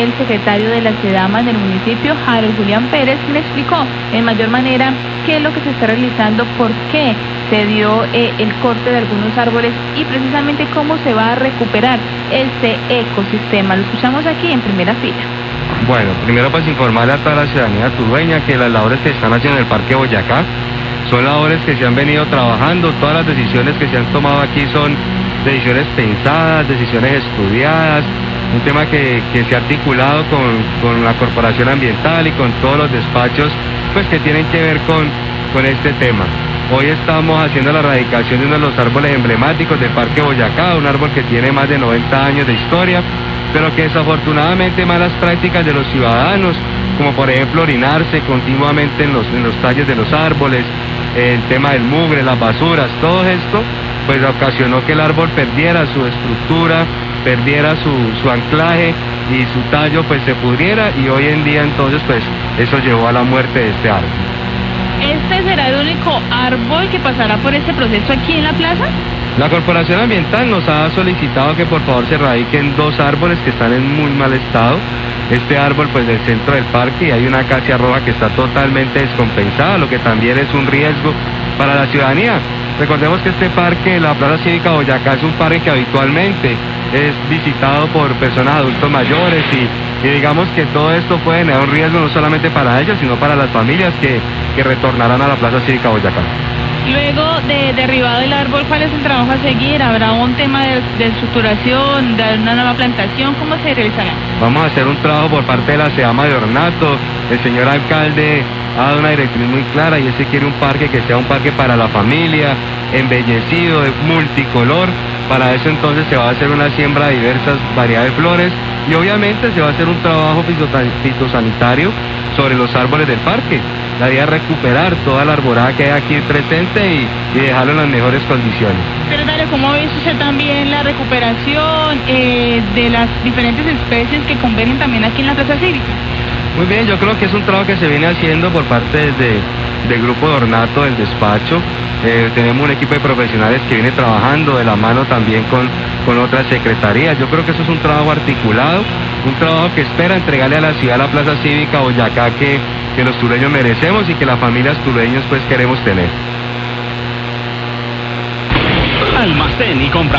el secretario de la SEDAMA en el municipio, Harold Julián Pérez, me explicó en mayor manera qué es lo que se está realizando, por qué se dio el corte de algunos árboles y precisamente cómo se va a recuperar este ecosistema. Lo escuchamos aquí en primera fila. Bueno, primero pues informarle a toda la ciudadanía tulueña que las labores que están haciendo en el Parque Boyacá son labores que se han venido trabajando. Todas las decisiones que se han tomado aquí son decisiones pensadas, decisiones estudiadas, un tema que se ha articulado con la Corporación Ambiental y con todos los despachos pues que tienen que ver con este tema. Hoy estamos haciendo la erradicación de uno de los árboles emblemáticos del Parque Boyacá, un árbol que tiene más de 90 años de historia, pero que desafortunadamente malas prácticas de los ciudadanos, como por ejemplo orinarse continuamente en los tallos de los árboles, el tema del mugre, las basuras, todo esto, pues ocasionó que el árbol perdiera su estructura, perdiera su anclaje y su tallo pues se pudriera, y hoy en día entonces pues eso llevó a la muerte de este árbol. ¿Este será el único árbol que pasará por este proceso aquí en la plaza? La Corporación Ambiental nos ha solicitado que por favor se erradiquen 2 árboles que están en muy mal estado. Este árbol pues del centro del parque, y hay una acacia roja que está totalmente descompensada, lo que también es un riesgo para la ciudadanía. Recordemos que este parque, la Plaza Cívica Boyacá, es un parque que habitualmente es visitado por personas adultos mayores y digamos que todo esto puede generar un riesgo no solamente para ellos, sino para las familias que retornarán a la Plaza Cívica Boyacá. Luego de derribado el árbol, ¿cuál es el trabajo a seguir? ¿Habrá un tema de estructuración, de una nueva plantación? ¿Cómo se realizará? Vamos a hacer un trabajo por parte de la SEDAMA de Ornato. El señor alcalde ha dado una directriz muy clara, y ese quiere un parque que sea un parque para la familia, embellecido, multicolor. Para eso entonces se va a hacer una siembra de diversas variedades de flores, y obviamente se va a hacer un trabajo fitosanitario sobre los árboles del parque. La idea es recuperar toda la arborada que hay aquí presente y dejarlo en las mejores condiciones. Secretario, ¿cómo ha visto usted también la recuperación de las diferentes especies que convergen también aquí en la Plaza Cívica? Muy bien, yo creo que es un trabajo que se viene haciendo por parte del grupo de Ornato, del despacho. Tenemos un equipo de profesionales que viene trabajando de la mano también con otras secretarías. Yo creo que eso es un trabajo articulado, un trabajo que espera entregarle a la ciudad la Plaza Cívica Boyacá que los tulueños merecemos y que las familias tulueños pues queremos tener. Almacén y compra.